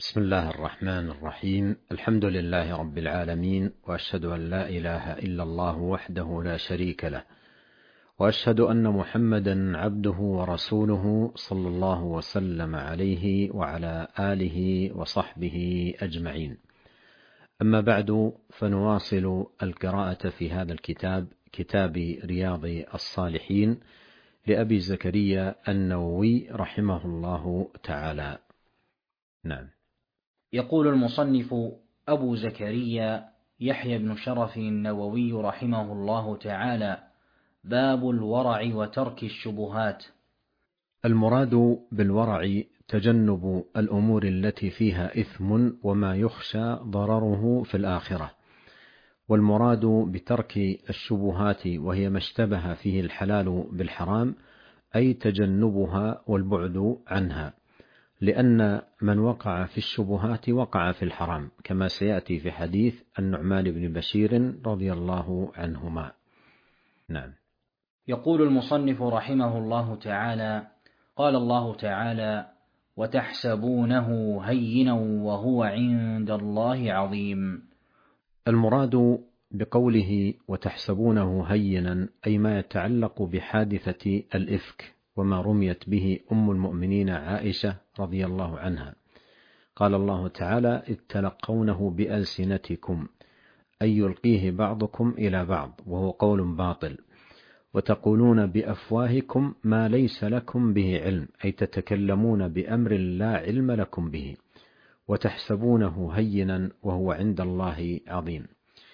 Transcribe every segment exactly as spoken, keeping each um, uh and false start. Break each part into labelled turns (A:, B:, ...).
A: بسم الله الرحمن الرحيم. الحمد لله رب العالمين، وأشهد أن لا إله إلا الله وحده لا شريك له، وأشهد أن محمدا عبده ورسوله صلى الله وسلم عليه وعلى آله وصحبه أجمعين. أما بعد، فنواصل القراءة في هذا الكتاب، كتاب رياض الصالحين لأبي زكريا النووي رحمه الله تعالى. نعم.
B: يقول المصنف أبو زكريا يحيى بن شرف النووي رحمه الله تعالى: باب الورع وترك الشبهات.
A: المراد بالورع تجنب الأمور التي فيها إثم وما يخشى ضرره في الآخرة، والمراد بترك الشبهات وهي ما اشتبه فيه الحلال بالحرام، أي تجنبها والبعد عنها، لأن من وقع في الشبهات وقع في الحرام، كما سيأتي في حديث النعمان بن بشير رضي الله عنهما. نعم.
B: يقول المصنف رحمه الله تعالى: قال الله تعالى: وتحسبونه هينا وهو عند الله عظيم.
A: المراد بقوله وتحسبونه هينا أي ما يتعلق بحادثة الإفك وما رميت به أم المؤمنين عائشة رضي الله عنها. قال الله تعالى: إذ تلقونه بألسنتكم، أي يلقيه بعضكم إلى بعض، وهو قول باطل. وتقولون بأفواهكم ما ليس لكم به علم، أي تتكلمون بأمر لا علم لكم به. وتحسبونه هينا وهو عند الله عظيم.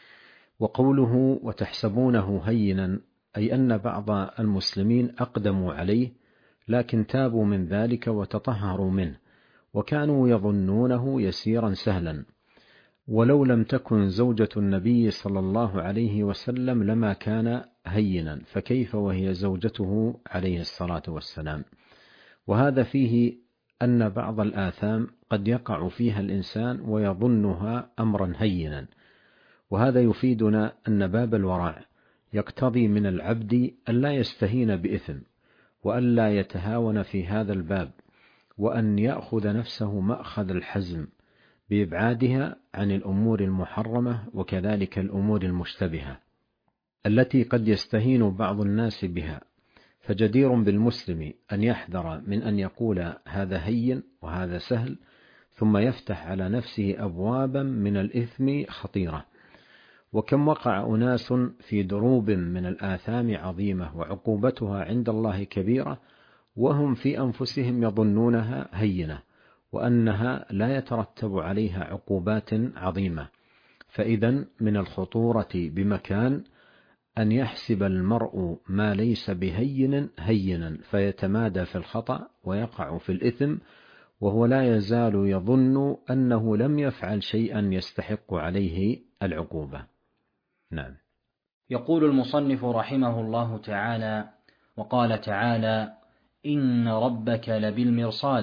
A: وقوله وتحسبونه هينا أي أن بعض المسلمين أقدموا عليه، لكن تابوا من ذلك وتطهروا منه، وكانوا يظنونه يسيرا سهلا. ولو لم تكن زوجة النبي صلى الله عليه وسلم لما كان هينا، فكيف وهي زوجته عليه الصلاة والسلام؟ وهذا فيه أن بعض الآثام قد يقع فيها الإنسان ويظنها أمرا هينا، وهذا يفيدنا أن باب الورع يقتضي من العبد أن لا يستهين بإثم، وأن لا يتهاون في هذا الباب، وأن يأخذ نفسه مأخذ الحزم بإبعادها عن الأمور المحرمة، وكذلك الأمور المشتبهة التي قد يستهين بعض الناس بها. فجدير بالمسلم أن يحذر من أن يقول هذا هين وهذا سهل، ثم يفتح على نفسه أبوابا من الإثم خطيرة. وكم وقع أناس في دروب من الآثام عظيمة وعقوبتها عند الله كبيرة، وهم في أنفسهم يظنونها هينة، وأنها لا يترتب عليها عقوبات عظيمة. فإذن من الخطورة بمكان أن يحسب المرء ما ليس بهين هينا، فيتمادى في الخطأ ويقع في الإثم، وهو لا يزال يظن أنه لم يفعل شيئا يستحق عليه العقوبة. نعم.
B: يقول المصنف رحمه الله تعالى: وقال تعالى: إن ربك لبالمرصاد.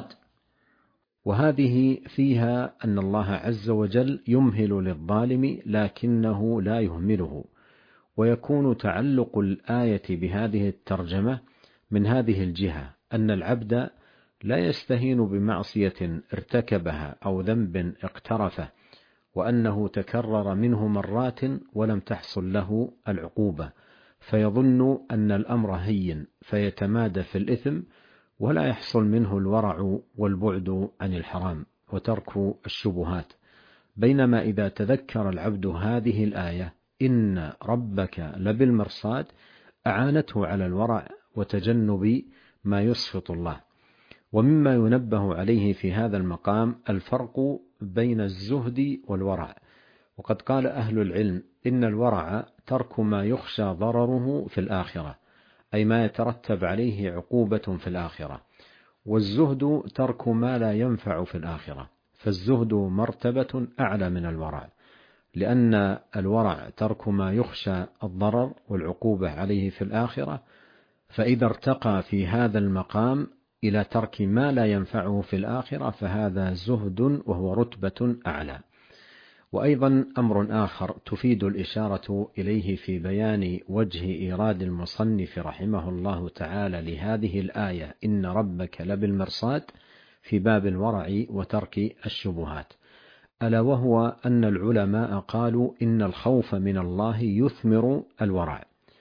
A: وهذه فيها أن الله عز وجل يمهل للظالم لكنه لا يهمله، ويكون تعلق الآية بهذه الترجمة من هذه الجهة، أن العبد لا يستهين بمعصية ارتكبها أو ذنب اقترفه، وأنه تكرر منه مرات ولم تحصل له العقوبة، فيظن أن الأمر هين فيتمادى في الإثم، ولا يحصل منه الورع والبعد عن الحرام وترك الشبهات. بينما إذا تذكر العبد هذه الآية إن ربك لبالمرصاد، أعانته على الورع وتجنب ما يسخط الله. ومما ينبه عليه في هذا المقام الفرق بين الزهد والورع. وقد قال أهل العلم إن الورع ترك ما يخشى ضرره في الآخرة، أي ما يترتب عليه عقوبة في الآخرة، والزهد ترك ما لا ينفع في الآخرة. فالزهد مرتبة أعلى من الورع، لأن الورع ترك ما يخشى الضرر والعقوبة عليه في الآخرة، فإذا ارتقى في هذا المقام إلى ترك ما لا ينفعه في الآخرة فهذا زهد، وهو رتبة أعلى. وأيضا أمر آخر تفيد الإشارة إليه في بيان وجه إيراد المصنف رحمه الله تعالى لهذه الآية إن ربك لبالمرصاد، في باب الورع وترك الشبهات، ألا وهو أن العلماء قالوا إن الخوف من الله يثمر الورع،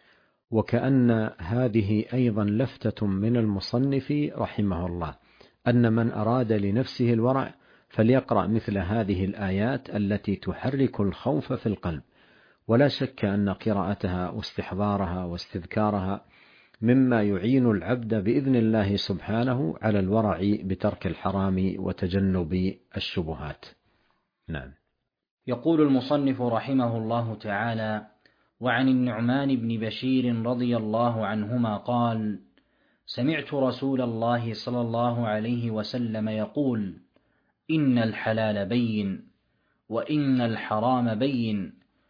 A: وكأن هذه أيضا لفتة من المصنف رحمه الله، أن من أراد لنفسه الورع فليقرأ مثل هذه الآيات التي تحرك الخوف في القلب، ولا شك أن قراءتها واستحضارها واستذكارها مما يعين العبد بإذن الله سبحانه على الورع بترك الحرام وتجنب الشبهات. نعم.
B: يقول المصنف رحمه الله تعالى: وعن النعمان بن بشير رضي الله عنهما قال: سمعت رسول الله صلى الله عليه وسلم يقول: إن الحلال بين، وإن الحرام بين،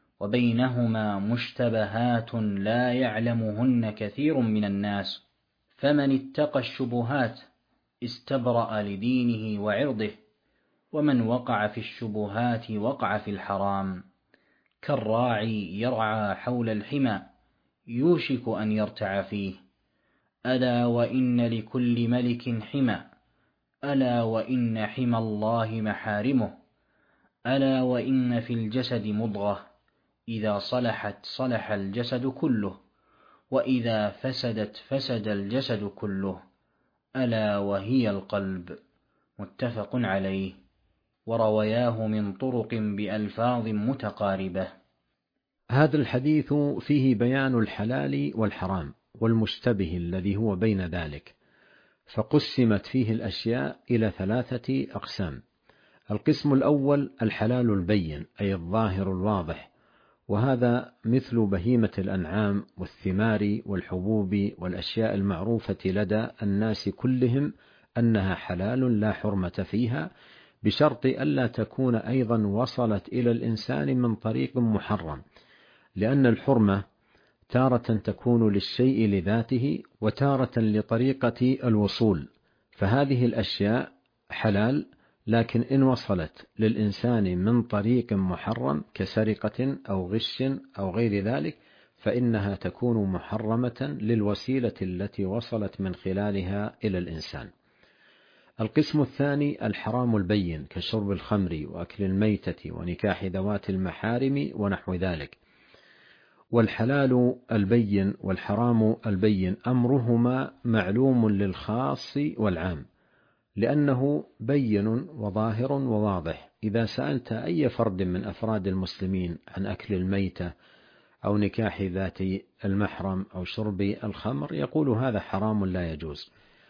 B: وبينهما مشتبهات لا يعلمهن كثير من الناس، فمن اتقى الشبهات استبرأ لدينه وعرضه، ومن وقع في الشبهات وقع في الحرام، كالراعي يرعى حول الحمى يوشك أن يرتع فيه، ألا وإن لكل ملك حمى، ألا وإن حمى الله محارمه، ألا وإن في الجسد مضغة إذا صلحت صلح الجسد كله، وإذا فسدت فسد الجسد كله، ألا وهي القلب. متفق عليه، وروياه من طرق بألفاظ متقاربة.
A: هذا الحديث فيه بيان الحلال والحرام والمشتبه الذي هو بين ذلك، فقسمت فيه الأشياء إلى ثلاثة أقسام. القسم الأول الحلال البين، أي الظاهر الواضح، وهذا مثل بهيمة الأنعام والثمار والحبوب والأشياء المعروفة لدى الناس كلهم أنها حلال لا حرمة فيها، بشرط ألا تكون أيضا وصلت إلى الإنسان من طريق محرم، لأن الحرمة تارة تكون للشيء لذاته وتارة لطريقة الوصول، فهذه الأشياء حلال، لكن إن وصلت للإنسان من طريق محرم كسرقة أو غش أو غير ذلك فإنها تكون محرمة للوسيلة التي وصلت من خلالها إلى الإنسان. القسم الثاني الحرام البين، كشرب الخمر وأكل الميتة ونكاح ذوات المحارم ونحو ذلك. والحلال البين والحرام البين أمرهما معلوم للخاص والعام، لأنه بين وظاهر وواضح. إذا سألت أي فرد من أفراد المسلمين عن أكل الميتة أو نكاح ذات المحرم أو شرب الخمر يقول هذا حرام لا يجوز،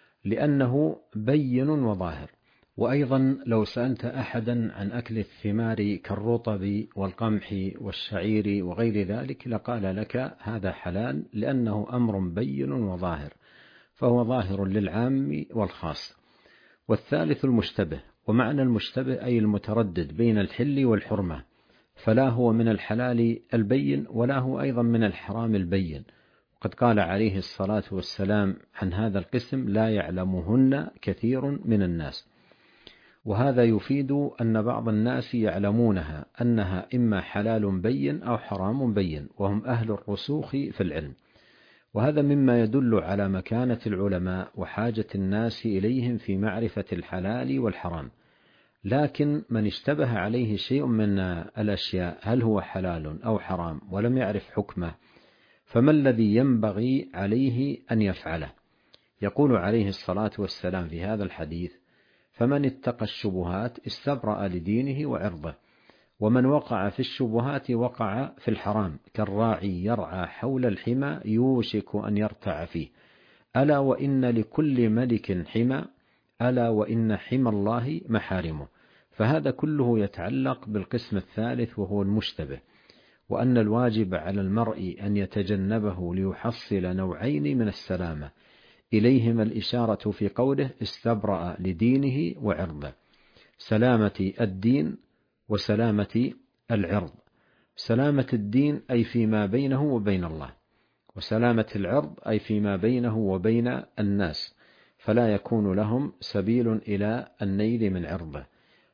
A: لأنه بين وظاهر. وأيضا لو سألت أحدا عن أكل الثمار كالرطب والقمح والشعير وغير ذلك لقال لك هذا حلال، لأنه أمر بين وظاهر، فهو ظاهر للعام والخاص. والثالث المشتبه، ومعنى المشتبه أي المتردد بين الحل والحرمة، فلا هو من الحلال البين ولا هو أيضا من الحرام البين. وقد قال عليه الصلاة والسلام عن هذا القسم لا يعلمهن كثير من الناس، وهذا يفيد أن بعض الناس يعلمونها أنها إما حلال بين أو حرام بين، وهم أهل الرسوخ في العلم، وهذا مما يدل على مكانة العلماء وحاجة الناس إليهم في معرفة الحلال والحرام. لكن من اشتبه عليه شيء من الأشياء هل هو حلال أو حرام ولم يعرف حكمه، فما الذي ينبغي عليه أن يفعله؟ يقول عليه الصلاة والسلام في هذا الحديث: فمن اتقى الشبهات استبرأ لدينه وعرضه، ومن وقع في الشبهات وقع في الحرام، كالراعي يرعى حول الحمى يوشك أن يرتع فيه، ألا وإن لكل ملك حمى، ألا وإن حمى الله محارمه. فهذا كله يتعلق بالقسم الثالث وهو المشتبه، وأن الواجب على المرء أن يتجنبه ليحصل نوعين من السلامة، إليهما الإشارة في قوله استبرأ لدينه وعرضه: سلامة الدين وسلامة العرض. سلامة الدين أي فيما بينه وبين الله، وسلامة العرض أي فيما بينه وبين الناس، فلا يكون لهم سبيل إلى النيل من عرضه.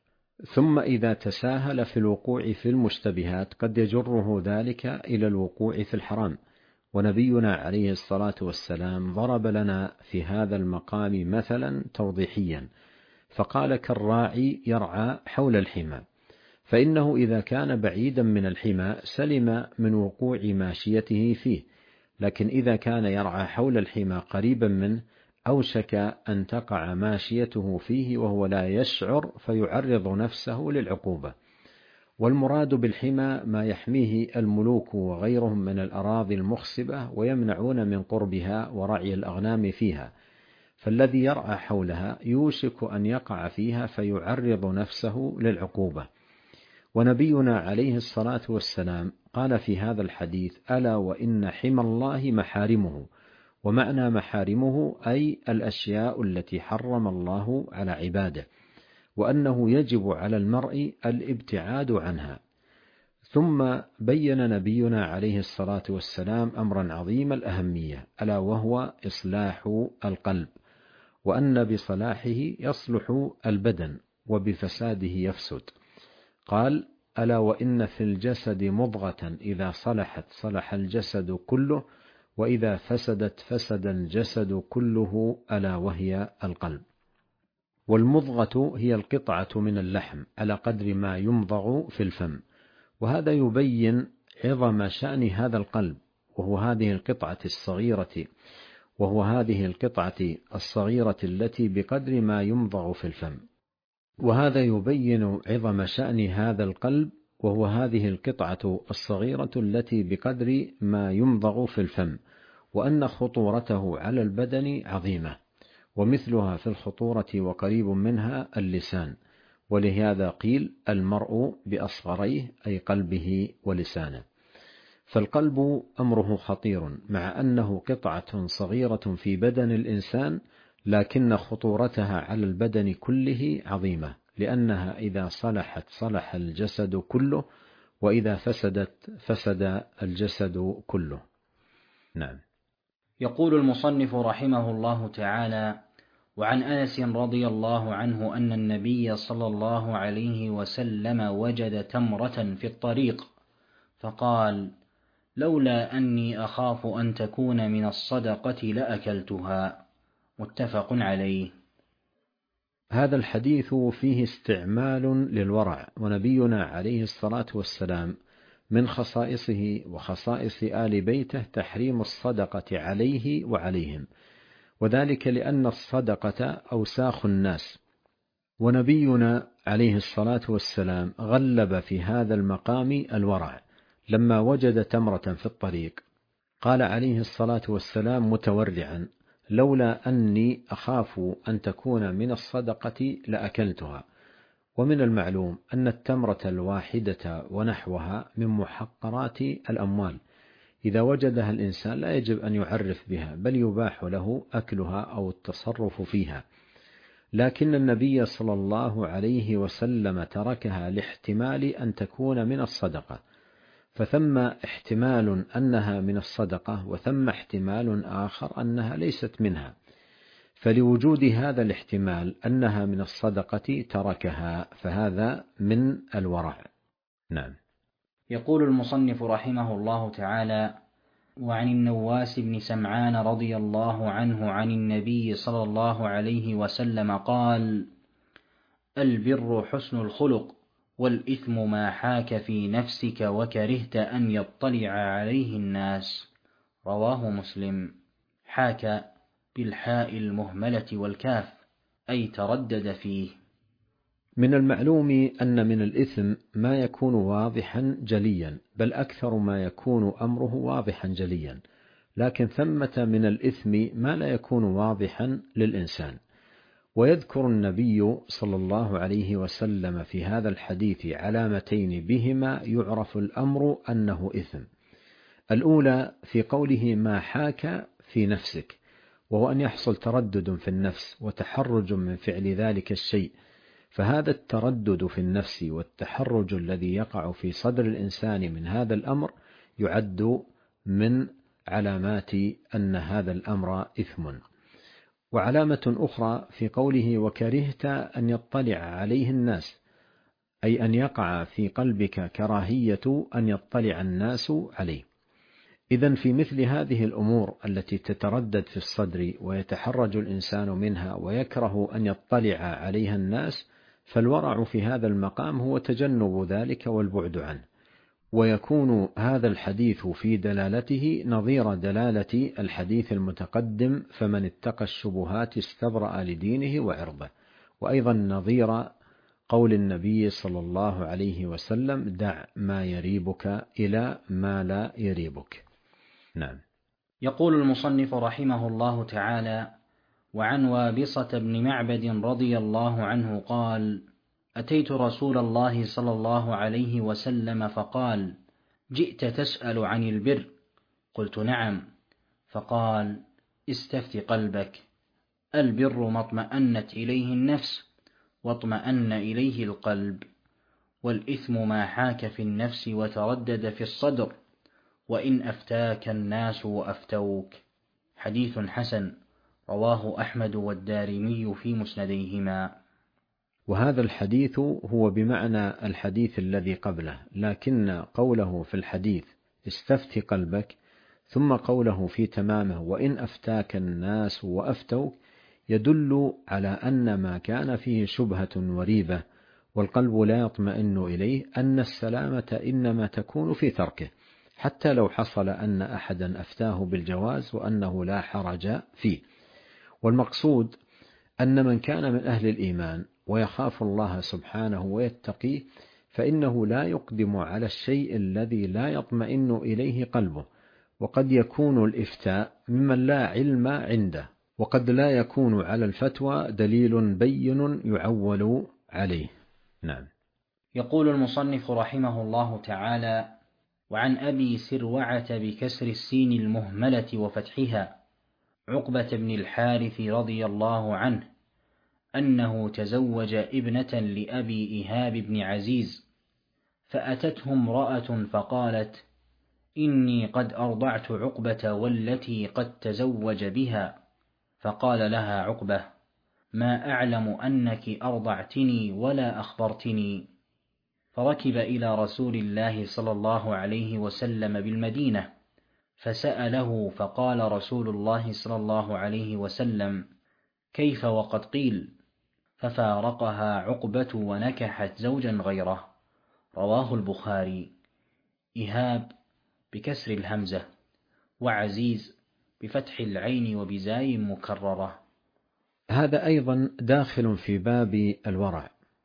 A: ثم إذا تساهل في الوقوع في المشتبهات قد يجره ذلك إلى الوقوع في الحرام، ونبينا عليه الصلاة والسلام ضرب لنا في هذا المقام مثلا توضيحيا، فقال كالراعي يرعى حول الحمى، فإنه إذا كان بعيدا من الحمى سلم من وقوع ماشيته فيه، لكن إذا كان يرعى حول الحمى قريبا منه أوشك أن تقع ماشيته فيه وهو لا يشعر فيعرض نفسه للعقوبة. والمراد بالحمى ما يحميه الملوك وغيرهم من الأراضي المخصبة ويمنعون من قربها ورعي الأغنام فيها، فالذي يرعى حولها يوشك أن يقع فيها فيعرض نفسه للعقوبة. ونبينا عليه الصلاة والسلام قال في هذا الحديث: ألا وإن حمى الله محارمه. ومعنى محارمه أي الأشياء التي حرم الله على عباده، وأنه يجب على المرء الابتعاد عنها. ثم بين نبينا عليه الصلاة والسلام أمرا عظيم الأهمية، ألا وهو إصلاح القلب، وأن بصلاحه يصلح البدن وبفساده يفسد. قال: ألا وإن في الجسد مضغة إذا صلحت صلح الجسد كله، وإذا فسدت فسد الجسد كله، ألا وهي القلب. والمضغة هي القطعة من اللحم على قدر ما يمضغ في الفم، وهذا يبين عظم شأن هذا القلب، وهو هذه القطعة الصغيرة وهو هذه القطعة الصغيرة التي بقدر ما يمضغ في الفم. وهذا يبين عظم شأن هذا القلب، وهو هذه القطعة الصغيرة التي بقدر ما يمضغ في الفم، وأن خطورته على البدن عظيمة، ومثلها في الخطورة وقريب منها اللسان. ولهذا قيل: المرء بأصغريه، أي قلبه ولسانه. فالقلب أمره خطير، مع أنه قطعة صغيرة في بدن الإنسان، لكن خطورتها على البدن كله عظيمة، لأنها إذا صلحت صلح الجسد كله، وإذا فسدت فسد الجسد كله. نعم.
B: يقول المصنف رحمه الله تعالى: وعن أنس رضي الله عنه أن النبي صلى الله عليه وسلم وجد تمرة في الطريق فقال: لولا أني أخاف أن تكون من الصدقة لأكلتها. متفق عليه.
A: هذا الحديث فيه استعمال للورع، ونبينا عليه الصلاة والسلام من خصائصه وخصائص آل بيته تحريم الصدقة عليه وعليهم، وذلك لأن الصدقة أوساخ الناس، ونبينا عليه الصلاة والسلام غلب في هذا المقام الورع. لما وجد تمرة في الطريق قال عليه الصلاة والسلام متورعا: لولا أني أخاف أن تكون من الصدقة لأكلتها. ومن المعلوم أن التمرة الواحدة ونحوها من محقرات الأموال، إذا وجدها الإنسان لا يجب أن يعرف بها، بل يباح له أكلها أو التصرف فيها. لكن النبي صلى الله عليه وسلم تركها لاحتمال أن تكون من الصدقة، فثم احتمال أنها من الصدقة، وثم احتمال آخر أنها ليست منها، فلوجود هذا الاحتمال أنها من الصدقة تركها، فهذا من الورع. نعم.
B: يقول المصنف رحمه الله تعالى: وعن النواس بن سمعان رضي الله عنه عن النبي صلى الله عليه وسلم قال: البر حسن الخلق، والإثم ما حاك في نفسك وكرهت أن يطلع عليه الناس. رواه مسلم. حاك بالحاء المهملة والكاف، أي تردد فيه.
A: من المعلوم أن من الإثم ما يكون واضحا جليا، بل أكثر ما يكون أمره واضحا جليا، لكن ثمة من الإثم ما لا يكون واضحا للإنسان. ويذكر النبي صلى الله عليه وسلم في هذا الحديث علامتين بهما يعرف الأمر أنه إثم. الأولى في قوله ما حاك في نفسك، وهو أن يحصل تردد في النفس وتحرج من فعل ذلك الشيء، فهذا التردد في النفس والتحرج الذي يقع في صدر الإنسان من هذا الأمر يعد من علامات أن هذا الأمر إثم. وعلامة أخرى في قوله وكرهت أن يطلع عليه الناس، أي أن يقع في قلبك كراهية أن يطلع الناس عليه. إذن في مثل هذه الأمور التي تتردد في الصدر ويتحرج الإنسان منها ويكره أن يطلع عليها الناس، فالورع في هذا المقام هو تجنب ذلك والبعد عنه، ويكون هذا الحديث في دلالته نظير دلالة الحديث المتقدم: فمن اتقى الشبهات استبرأ لدينه وعرضه، وأيضا نظير قول النبي صلى الله عليه وسلم: دع ما يريبك إلى ما لا يريبك. نعم.
B: يقول المصنف رحمه الله تعالى: وعن وابصة بن معبد رضي الله عنه قال: أتيت رسول الله صلى الله عليه وسلم فقال: جئت تسأل عن البر؟ قلت: نعم. فقال: استفت قلبك، البر ما اطمأنت إليه النفس واطمأن إليه القلب، والإثم ما حاك في النفس وتردد في الصدر، وإن أفتاك الناس وأفتوك. حديث حسن، رواه أحمد والدارمي في مسنديهما.
A: وهذا الحديث هو بمعنى الحديث الذي قبله، لكن قوله في الحديث استفت قلبك ثم قوله في تمامه وإن أفتاك الناس وأفتوك يدل على أن ما كان فيه شبهة وريبة والقلب لا يطمئن إليه أن السلامة إنما تكون في تركه، حتى لو حصل أن أحدا أفتاه بالجواز وأنه لا حرج فيه. والمقصود أن من كان من أهل الإيمان ويخاف الله سبحانه ويتقيه فإنه لا يقدم على الشيء الذي لا يطمئن إليه قلبه، وقد يكون الإفتاء ممن لا علم عنده، وقد لا يكون على الفتوى دليل بين يعول عليه. نعم.
B: يقول المصنف رحمه الله تعالى: وعن أبي سروعة بكسر السين المهملة وفتحها عقبة بن الحارث رضي الله عنه أنه تزوج ابنة لأبي إيهاب بن عزيز، فأتته امرأة فقالت: إني قد أرضعت عقبة والتي قد تزوج بها. فقال لها عقبة: ما أعلم أنك أرضعتني ولا أخبرتني. فركب إلى رسول الله صلى الله عليه وسلم بالمدينة فسأله، فقال رسول الله صلى الله عليه وسلم: كيف وقد قيل؟ ففارقها عقبة ونكحت زوجا غيره. رواه البخاري. إيهاب بكسر الهمزة، وعزيز بفتح العين وبزاي مكررة.
A: هذا أيضا داخل في باب الورع،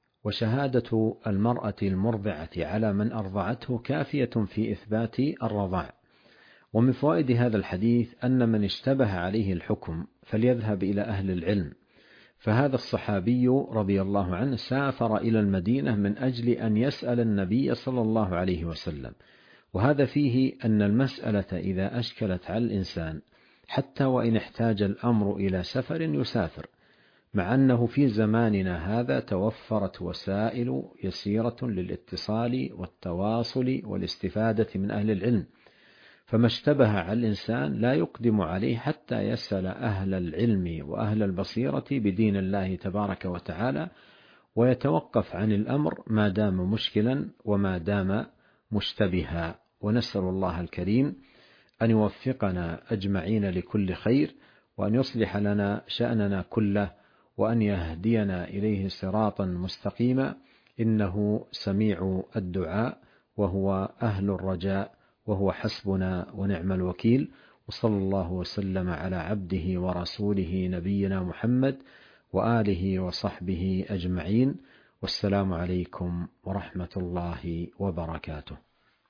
A: وشهادة المرأة المرضعة على من أرضعته كافية في إثبات الرضاع. ومن فوائد هذا الحديث أن من اشتبه عليه الحكم فليذهب إلى أهل العلم، فهذا الصحابي رضي الله عنه سافر إلى المدينة من أجل أن يسأل النبي صلى الله عليه وسلم، وهذا فيه أن المسألة إذا أشكلت على الإنسان حتى وإن احتاج الأمر إلى سفر يسافر، مع أنه في زماننا هذا توفرت وسائل يسيرة للاتصال والتواصل والاستفادة من أهل العلم، فما اشتبه على الإنسان لا يقدم عليه حتى يسأل أهل العلم وأهل البصيرة بدين الله تبارك وتعالى، ويتوقف عن الأمر ما دام مشكلا وما دام مشتبها. ونسأل الله الكريم أن يوفقنا أجمعين لكل خير، وأن يصلح لنا شأننا كله، وأن يهدينا إليه صراطا مستقيما، إنه سميع الدعاء وهو أهل الرجاء وهو حسبنا ونعم الوكيل. وصلى الله وسلم على عبده ورسوله نبينا محمد وآله وصحبه أجمعين، والسلام عليكم ورحمة الله وبركاته.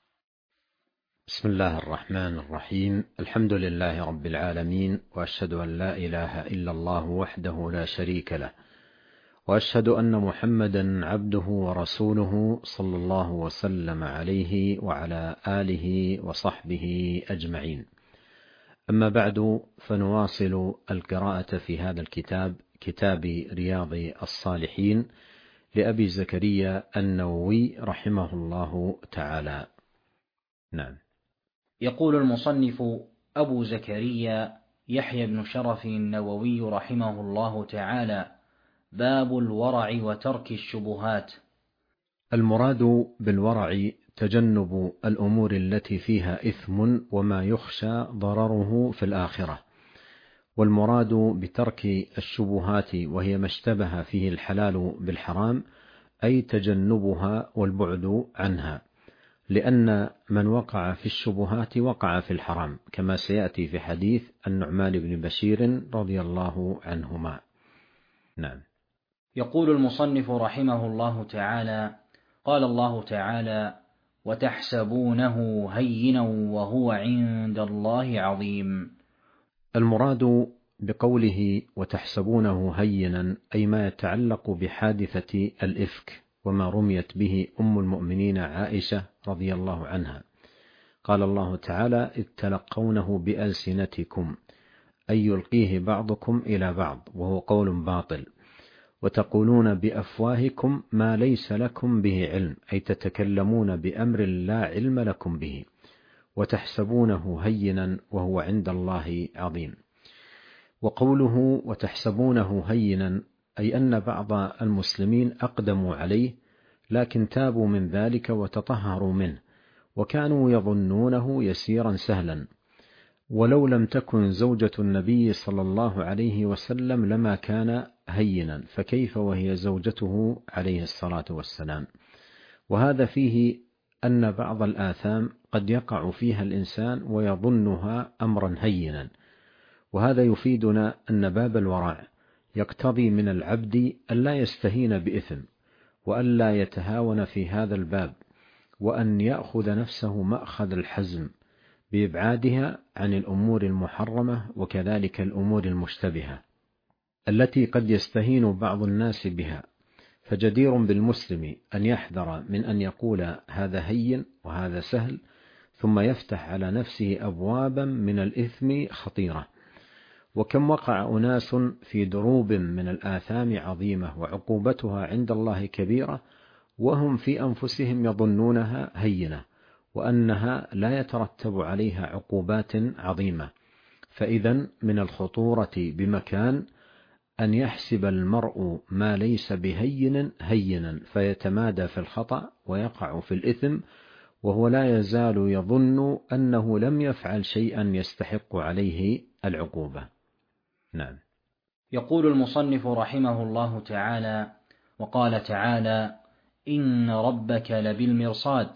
A: بسم الله الرحمن الرحيم. الحمد لله رب العالمين، وأشهد أن لا إله إلا الله وحده لا شريك له، وأشهد أن محمدا عبده ورسوله صلى الله وسلم عليه وعلى آله وصحبه أجمعين. أما بعد، فنواصل القراءة في هذا الكتاب، كتاب رياض الصالحين لأبي زكريا النووي رحمه الله تعالى. نعم.
B: يقول المصنف أبو زكريا يحيى بن شرف النووي رحمه الله تعالى: باب الورع وترك الشبهات.
A: المراد بالورع تجنب الأمور التي فيها إثم وما يخشى ضرره في الآخرة، والمراد بترك الشبهات وهي ما اشتبه فيه الحلال بالحرام أي تجنبها والبعد عنها، لأن من وقع في الشبهات وقع في الحرام، كما سيأتي في حديث النعمان بن بشير رضي الله عنهما. نعم.
B: يقول المصنف رحمه الله تعالى: قال الله تعالى: وتحسبونه هينا وهو عند الله عظيم.
A: المراد بقوله وتحسبونه هينا أي ما يتعلق بحادثة الإفك وما رميت به أم المؤمنين عائشة رضي الله عنها. قال الله تعالى: إذ تلقونه بألسنتكم أي يلقيه بعضكم إلى بعض وهو قول باطل، وتقولون بأفواهكم ما ليس لكم به علم أي تتكلمون بأمر لا علم لكم به، وتحسبونه هينا وهو عند الله عظيم. وقوله وتحسبونه هينا أي أن بعض المسلمين أقدموا عليه لكن تابوا من ذلك وتطهروا منه، وكانوا يظنونه يسيرا سهلا، ولو لم تكن زوجة النبي صلى الله عليه وسلم لما كان هينا، فكيف وهي زوجته عليه الصلاة والسلام. وهذا فيه أن بعض الآثام قد يقع فيها الإنسان ويظنها أمرا هينا، وهذا يفيدنا أن باب الورع يقتضي من العبد ألا يستهين بإثم، وألا يتهاون في هذا الباب، وأن يأخذ نفسه مأخذ الحزم بإبعادها عن الأمور المحرمة وكذلك الأمور المشتبهة التي قد يستهين بعض الناس بها. فجدير بالمسلم أن يحذر من أن يقول هذا هين وهذا سهل ثم يفتح على نفسه أبوابا من الإثم خطيرة. وكم وقع أناس في دروب من الآثام عظيمة وعقوبتها عند الله كبيرة، وهم في أنفسهم يظنونها هينة وأنها لا يترتب عليها عقوبات عظيمة. فإذا من الخطورة بمكان أن يحسب المرء ما ليس بهين هينا فيتمادى في الخطأ ويقع في الإثم وهو لا يزال يظن أنه لم يفعل شيئا يستحق عليه العقوبة. نعم.
B: يقول المصنف رحمه الله تعالى: وقال تعالى: إن ربك لبالمرصاد.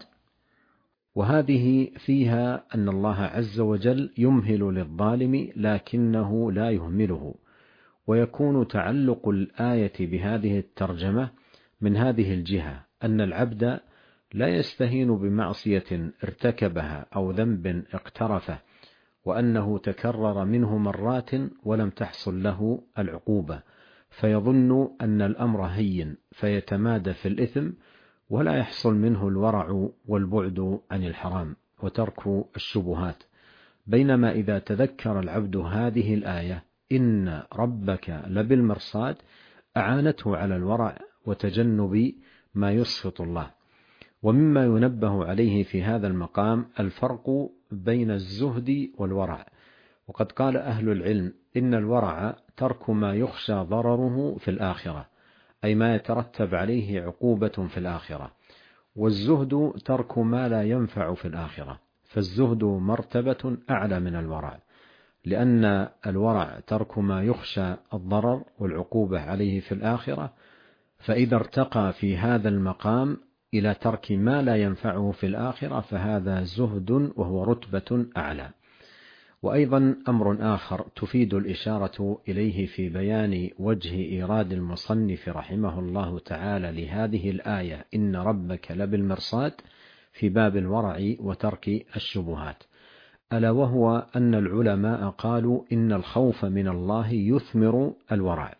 A: وهذه فيها أن الله عز وجل يمهل للظالم لكنه لا يهمله، ويكون تعلق الآية بهذه الترجمة من هذه الجهة أن العبد لا يستهين بمعصية ارتكبها أو ذنب اقترفه وأنه تكرر منه مرات ولم تحصل له العقوبة، فيظن أن الأمر هين فيتمادى في الإثم ولا يحصل منه الورع والبعد عن الحرام وترك الشبهات. بينما إذا تذكر العبد هذه الآية إن ربك لبالمرصاد أعانته على الورع وتجنب ما يسخط الله. ومما ينبه عليه في هذا المقام الفرق بين الزهد والورع، وقد قال أهل العلم إن الورع ترك ما يخشى ضرره في الآخرة أي ما يترتب عليه عقوبة في الآخرة، والزهد ترك ما لا ينفع في الآخرة، فالزهد مرتبة أعلى من الورع، لأن الورع ترك ما يخشى الضرر والعقوبة عليه في الآخرة، فإذا ارتقى في هذا المقام إلى ترك ما لا ينفعه في الآخرة فهذا زهد وهو رتبة أعلى. وأيضا أمر آخر تفيد الإشارة إليه في بيان وجه إيراد المصنف رحمه الله تعالى لهذه الآية إن ربك لبالمرصاد في باب الورع وترك الشبهات، ألا وهو أن العلماء قالوا إن الخوف من الله يثمر الورع،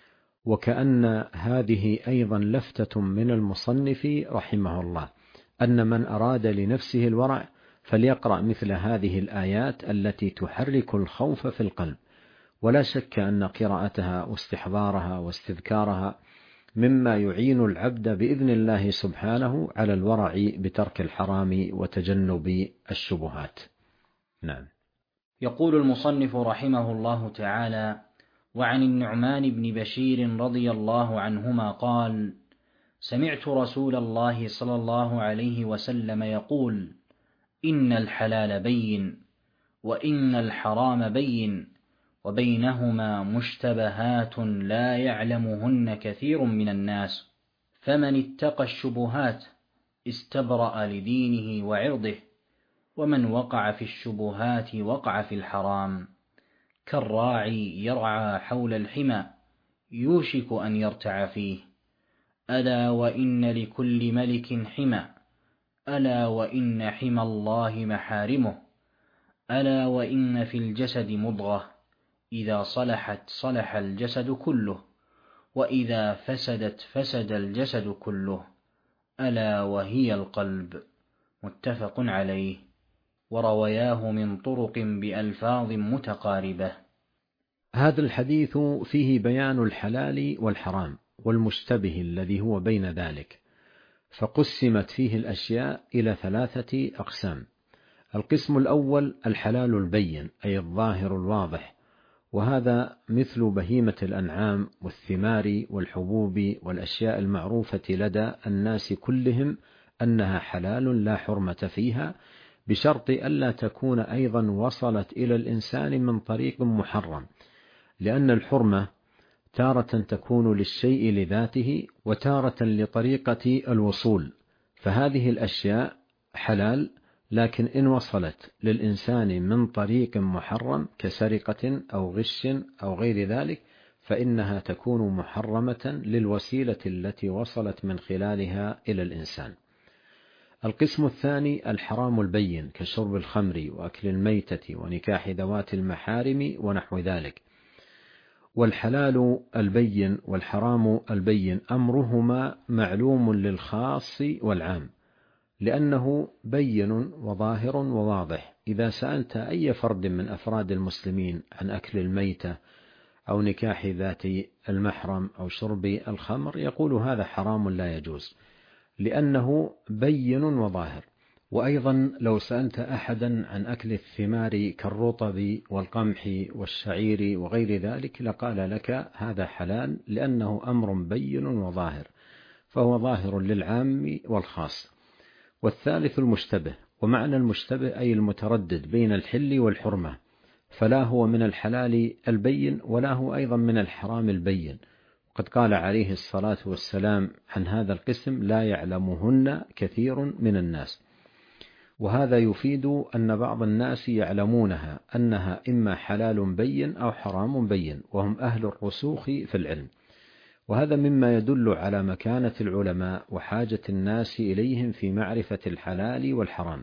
A: وكأن هذه أيضا لفتة من المصنف رحمه الله أن من أراد لنفسه الورع فليقرأ مثل هذه الآيات التي تحرك الخوف في القلب، ولا شك أن قراءتها واستحضارها واستذكارها مما يعين العبد بإذن الله سبحانه على الورع بترك الحرام وتجنب الشبهات. نعم.
B: يقول المصنف رحمه الله تعالى: وعن النعمان بن بشير رضي الله عنهما قال: سمعت رسول الله صلى الله عليه وسلم يقول: إن الحلال بين، وإن الحرام بين، وبينهما مشتبهات لا يعلمهن كثير من الناس، فمن اتقى الشبهات استبرأ لدينه وعرضه، ومن وقع في الشبهات وقع في الحرام، كالراعي يرعى حول الحمى يوشك أن يرتع فيه، ألا وإن لكل ملك حمى، ألا وإن حمى الله محارمه، ألا وإن في الجسد مضغة إذا صلحت صلح الجسد كله، وإذا فسدت فسد الجسد كله، ألا وهي القلب. متفق عليه، وروياه من طرق بألفاظ متقاربة.
A: هذا الحديث فيه بيان الحلال والحرام والمشتبه الذي هو بين ذلك، فقسمت فيه الأشياء إلى ثلاثة أقسام. القسم الأول الحلال البين، أي الظاهر الواضح، وهذا مثل بهيمة الأنعام والثمار والحبوب والأشياء المعروفة لدى الناس كلهم أنها حلال لا حرمة فيها، بشرط ألا تكون أيضا وصلت إلى الإنسان من طريق محرم، لأن الحرمة تارة تكون للشيء لذاته وتارة لطريقة الوصول، فهذه الأشياء حلال، لكن إن وصلت للإنسان من طريق محرم كسرقة أو غش أو غير ذلك فإنها تكون محرمة للوسيلة التي وصلت من خلالها إلى الإنسان. القسم الثاني الحرام البين، كشرب الخمر وأكل الميتة ونكاح ذوات المحارم ونحو ذلك. والحلال البين والحرام البين أمرهما معلوم للخاص والعام، لأنه بين وظاهر وواضح. إذا سألت أي فرد من أفراد المسلمين عن أكل الميتة أو نكاح ذات المحرم أو شرب الخمر يقول هذا حرام لا يجوز، لأنه بين وظاهر. وأيضا لو سألت أحدا عن أكل الثمار كالرطب والقمح والشعير وغير ذلك لقال لك هذا حلال، لأنه أمر بين وظاهر، فهو ظاهر للعام والخاص. والثالث المشتبه، ومعنى المشتبه أي المتردد بين الحل والحرمة، فلا هو من الحلال البين ولا هو أيضا من الحرام البين. قد قال عليه الصلاة والسلام عن هذا القسم لا يعلمهن كثير من الناس، وهذا يفيد أن بعض الناس يعلمونها أنها إما حلال بين أو حرام بين، وهم أهل الرسوخ في العلم، وهذا مما يدل على مكانة العلماء وحاجة الناس إليهم في معرفة الحلال والحرام.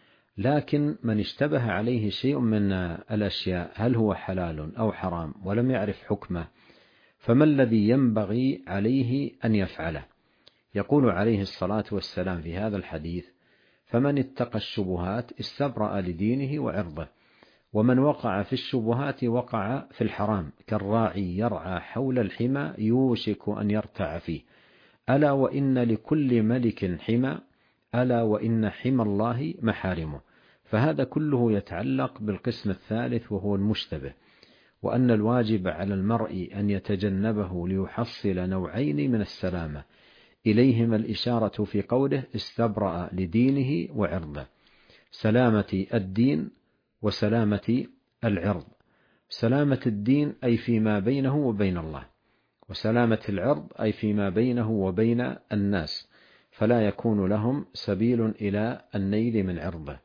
A: لكن من اشتبه عليه شيء من الأشياء هل هو حلال أو حرام ولم يعرف حكمه، فما الذي ينبغي عليه أن يفعله؟ يقول عليه الصلاة والسلام في هذا الحديث: فمن اتقى الشبهات استبرأ لدينه وعرضه، ومن وقع في الشبهات وقع في الحرام، كالراعي يرعى حول الحمى يوشك أن يرتع فيه، ألا وإن لكل ملك حمى، ألا وإن حمى الله محارمه. فهذا كله يتعلق بالقسم الثالث وهو المشتبه، وأن الواجب على المرء أن يتجنبه ليحصل نوعين من السلامة، إليهما الإشارة في قوله استبرأ لدينه وعرضه: سلامة الدين وسلامة العرض. سلامة الدين أي فيما بينه وبين الله، وسلامة العرض أي فيما بينه وبين الناس، فلا يكون لهم سبيل إلى النيل من عرضه.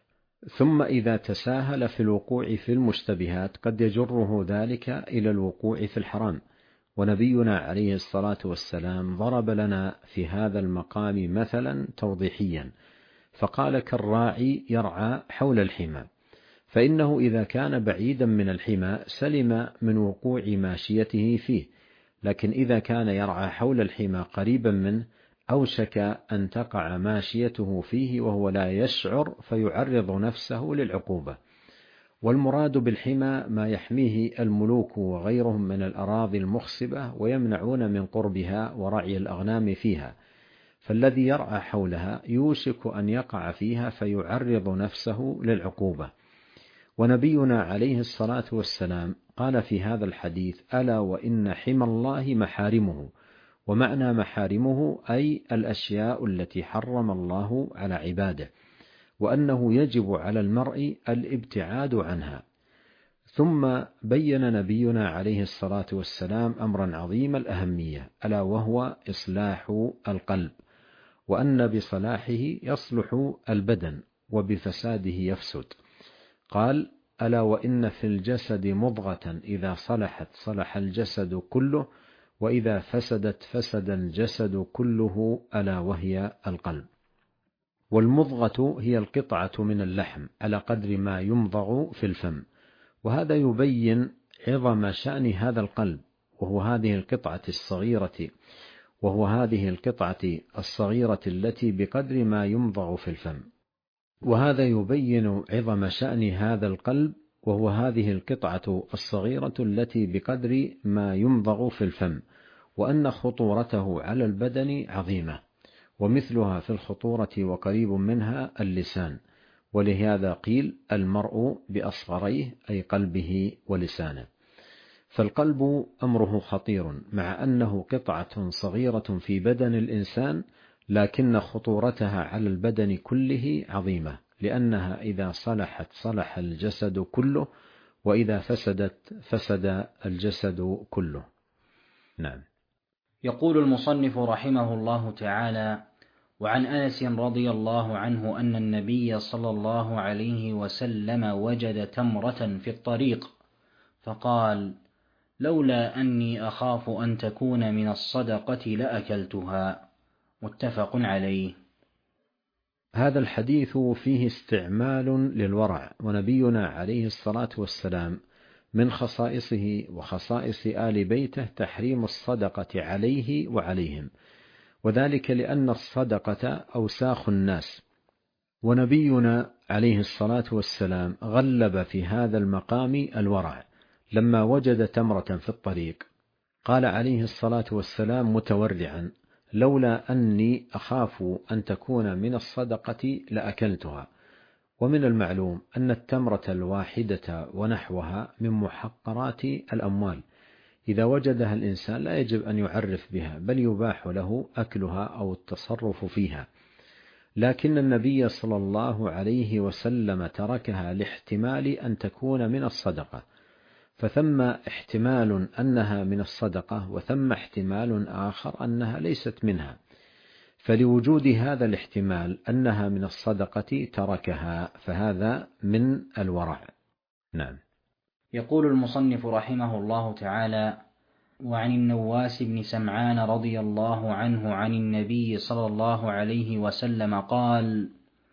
A: ثم إذا تساهل في الوقوع في المشتبهات قد يجره ذلك إلى الوقوع في الحرام، ونبينا عليه الصلاة والسلام ضرب لنا في هذا المقام مثلا توضيحيا، فقال: كالراعي يرعى حول الحمى، فإنه إذا كان بعيدا من الحمى سلم من وقوع ماشيته فيه، لكن إذا كان يرعى حول الحمى قريبا منه أوشك أن تقع ماشيته فيه وهو لا يشعر فيعرض نفسه للعقوبة. والمراد بالحمى ما يحميه الملوك وغيرهم من الأراضي المخصبة ويمنعون من قربها ورعي الأغنام فيها، فالذي يرعى حولها يوشك أن يقع فيها فيعرض نفسه للعقوبة. ونبينا عليه الصلاة والسلام قال في هذا الحديث: ألا وإن حمى الله محارمه، ومعنى محارمه أي الأشياء التي حرم الله على عباده، وأنه يجب على المرء الابتعاد عنها. ثم بين نبينا عليه الصلاة والسلام أمرا عظيم الأهمية، ألا وهو إصلاح القلب، وأن بصلاحه يصلح البدن وبفساده يفسد. قال: ألا وإن في الجسد مضغة إذا صلحت صلح الجسد كله، وإذا فسدت فسد الجسد كله، ألا وهي القلب. والمضغة هي القطعة من اللحم على قدر ما يمضغ في الفم، وهذا يبين عظم شأن هذا القلب، وهو هذه القطعة الصغيرة وهو هذه القطعة الصغيرة التي بقدر ما يمضغ في الفم. وهذا يبين عظم شأن هذا القلب، وهو هذه القطعة الصغيرة التي بقدر ما يمضغ في الفم، وأن خطورته على البدن عظيمة، ومثلها في الخطورة وقريب منها اللسان. ولهذا قيل: المرء بأصغريه، أي قلبه ولسانه. فالقلب أمره خطير، مع أنه قطعة صغيرة في بدن الإنسان، لكن خطورتها على البدن كله عظيمة، لأنها إذا صلحت صلح الجسد كله، وإذا فسدت فسد الجسد كله. نعم.
B: يقول المصنف رحمه الله تعالى: وعن أنس رضي الله عنه أن النبي صلى الله عليه وسلم وجد تمرة في الطريق فقال: لولا أني أخاف أن تكون من الصدقة لأكلتها. متفق عليه.
A: هذا الحديث فيه استعمال للورع، ونبينا عليه الصلاة والسلام من خصائصه وخصائص آل بيته تحريم الصدقة عليه وعليهم، وذلك لأن الصدقة أوساخ الناس، ونبينا عليه الصلاة والسلام غلب في هذا المقام الورع. لما وجد تمرة في الطريق قال عليه الصلاة والسلام متورعا: لولا أني أخاف أن تكون من الصدقة لأكلتها. ومن المعلوم أن التمرة الواحدة ونحوها من محقرات الأموال، إذا وجدها الإنسان لا يجب أن يعرف بها، بل يباح له أكلها أو التصرف فيها. لكن النبي صلى الله عليه وسلم تركها لاحتمال أن تكون من الصدقة، فثم احتمال أنها من الصدقة، وثم احتمال آخر أنها ليست منها، فلوجود هذا الاحتمال أنها من الصدقة تركها، فهذا من الورع. نعم.
B: يقول المصنف رحمه الله تعالى: وعن النواس بن سمعان رضي الله عنه عن النبي صلى الله عليه وسلم قال: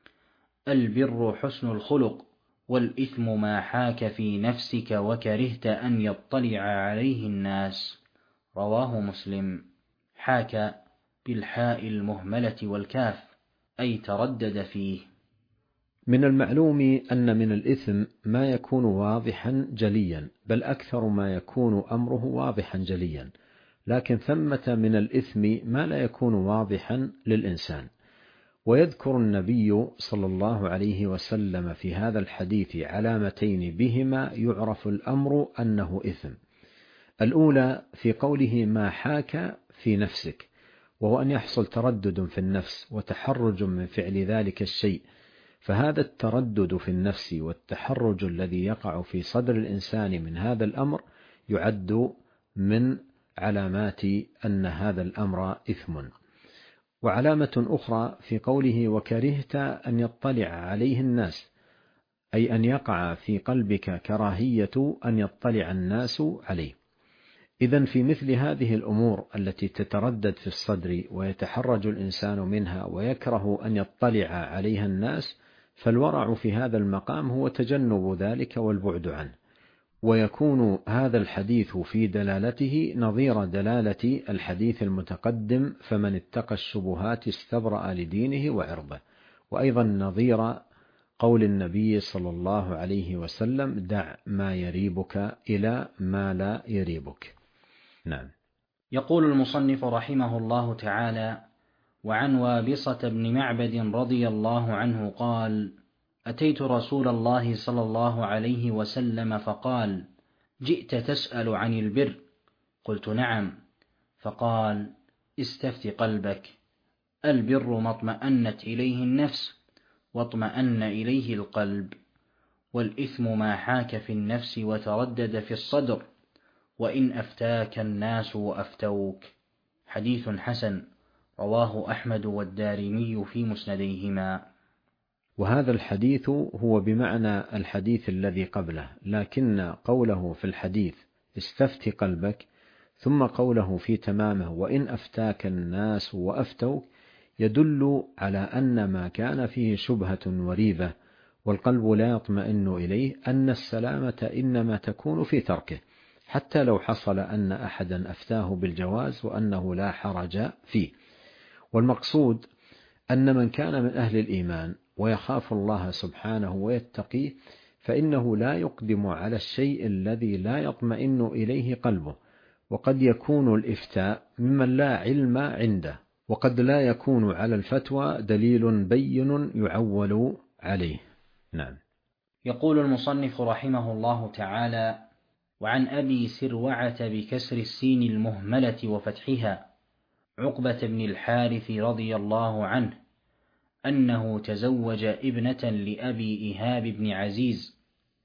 B: البر حسن الخلق، والإثم ما حاك في نفسك وكرهت أن يطلع عليه الناس. رواه مسلم. حاك بالحاء المهملة والكاف، أي تردد فيه.
A: من المعلوم أن من الإثم ما يكون واضحا جليا، بل أكثر ما يكون أمره واضحا جليا، لكن ثمة من الإثم ما لا يكون واضحا للإنسان. ويذكر النبي صلى الله عليه وسلم في هذا الحديث علامتين بهما يعرف الأمر أنه إثم. الأولى في قوله ما حاك في نفسك، وهو أن يحصل تردد في النفس وتحرج من فعل ذلك الشيء، فهذا التردد في النفس والتحرج الذي يقع في صدر الإنسان من هذا الأمر يعد من علامات أن هذا الأمر إثم. وعلامة أخرى في قوله وكرهت أن يطلع عليه الناس، أي أن يقع في قلبك كراهية أن يطلع الناس عليه. إذن في مثل هذه الأمور التي تتردد في الصدر ويتحرج الإنسان منها ويكره أن يطلع عليها الناس، فالورع في هذا المقام هو تجنب ذلك والبعد عنه. ويكون هذا الحديث في دلالته نظير دلالة الحديث المتقدم فمن اتقى الشبهات استبرأ لدينه وعرضه، وأيضا نظير قول النبي صلى الله عليه وسلم دع ما يريبك إلى ما لا يريبك. نعم.
B: يقول المصنف رحمه الله تعالى: وعن وابصة بن معبد رضي الله عنه قال: أتيت رسول الله صلى الله عليه وسلم فقال: جئت تسأل عن البر؟ قلت نعم. فقال: استفت قلبك. البر ما اطمأنت إليه النفس واطمأن إليه القلب، والإثم ما حاك في النفس وتردد في الصدر، وإن أفتاك الناس وأفتوك. حديث حسن، رواه أحمد والدارمي في مسنديهما.
A: وهذا الحديث هو بمعنى الحديث الذي قبله، لكن قوله في الحديث استفت قلبك ثم قوله في تمامه وإن أفتاك الناس وأفتوك يدل على أن ما كان فيه شبهة وريبة والقلب لا يطمئن إليه أن السلامة إنما تكون في تركه، حتى لو حصل أن أحدا أفتاه بالجواز وأنه لا حرج فيه. والمقصود أن من كان من أهل الإيمان ويخاف الله سبحانه ويتقيه فإنه لا يقدم على الشيء الذي لا يطمئن إليه قلبه، وقد يكون الإفتاء ممن لا علم عنده، وقد لا يكون على الفتوى دليل بين يعول عليه. نعم.
B: يقول المصنف رحمه الله تعالى: وعن أبي سروعة بكسر السين المهملة وفتحها عقبة بن الحارث رضي الله عنه أنه تزوج ابنة لأبي إيهاب بن عزيز،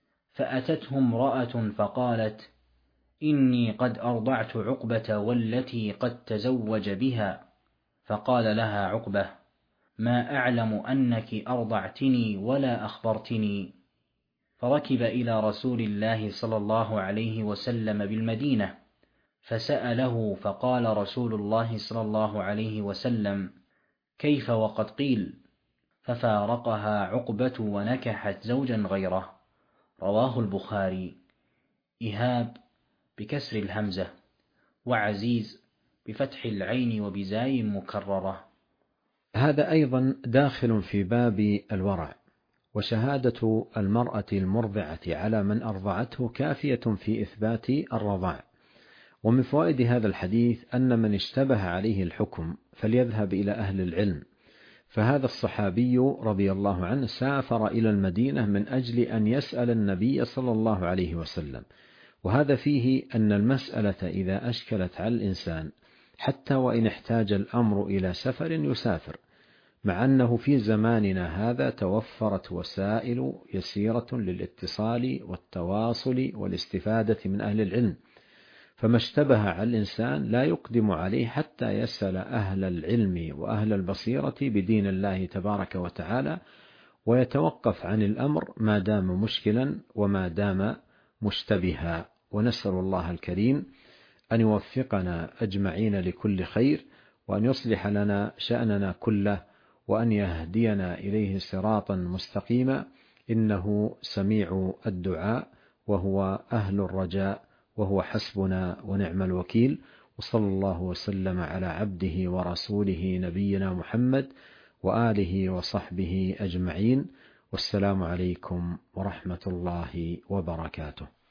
B: فأتته امرأة فقالت: إني قد أرضعت عقبة والتي قد تزوج بها. فقال لها عقبة: ما أعلم أنك أرضعتني ولا أخبرتني. فركب إلى رسول الله صلى الله عليه وسلم بالمدينة فسأله، فقال رسول الله صلى الله عليه وسلم: كيف وقد قيل؟ ففارقها عقبة ونكحت زوجا غيره. رواه البخاري. إيهاب بكسر الهمزة، وعزيز بفتح العين وبزاي مكررة.
A: هذا أيضا داخل في باب الورع، وشهادة المرأة المرضعة على من أرضعته كافية في إثبات الرضاع. ومن فوائد هذا الحديث أن من اشتبه عليه الحكم فليذهب إلى أهل العلم، فهذا الصحابي رضي الله عنه سافر إلى المدينة من أجل أن يسأل النبي صلى الله عليه وسلم، وهذا فيه أن المسألة إذا أشكلت على الإنسان حتى وإن احتاج الأمر إلى سفر يسافر، مع أنه في زماننا هذا توفرت وسائل يسيرة للاتصال والتواصل والاستفادة من أهل العلم، فما اشتبه على الإنسان لا يقدم عليه حتى يسأل أهل العلم وأهل البصيرة بدين الله تبارك وتعالى، ويتوقف عن الأمر ما دام مشكلا وما دام مشتبها. ونسأل الله الكريم أن يوفقنا أجمعين لكل خير، وأن يصلح لنا شأننا كله، وأن يهدينا إليه صراطا مستقيما، إنه سميع الدعاء وهو أهل الرجاء وهو حسبنا ونعم الوكيل. وصلى الله وسلم على عبده ورسوله نبينا محمد وآله وصحبه أجمعين، والسلام عليكم ورحمة الله وبركاته.